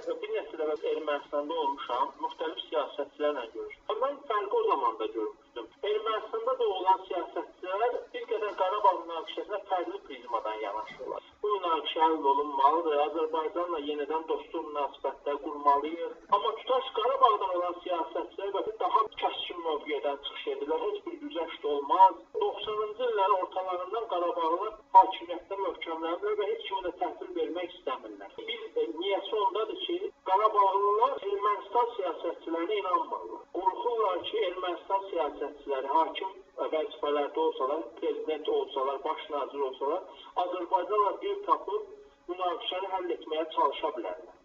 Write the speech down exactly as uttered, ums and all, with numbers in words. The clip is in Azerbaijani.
bir neçə dəfə Ermənistanda olmuşam, müxtəlif siyasətçilərlə görüşdüm. Mən fərqi o zaman da görmüşdüm. Ermənistanda da olan siyasətçilər bir qədər Qarabağ münaqişəsinə fərqli prizmadan yanaşırlar. Bu münaqişə həll olunmalıdır, Azərbaycanla yenidən dostluq münasibətlər qurmalıyıq. Amma tutaq Qarabağdan olan siyasətçilər daha kəskin mövqedən çıxış edirlər, heç bir güzəşt olmaz. doxsanıncı illərin ortalarından Qarabağlılar hakimiyyətdə möhkəmlənirlər və heç kimə də təhvil vermək istəmirlər. Bir niyəsi ondadır ki, Qarabağlılar Ermənistan siyasətçilərinə inanmırlar. Qorxurlar ki, Ermənistan siyasətçiləri hakim vəzifələrdə olsalar, prezident olsalar, baş nazir olsalar, Azərbaycanla bir tapıb münaqişəni həll etməyə çalışa bilərlər.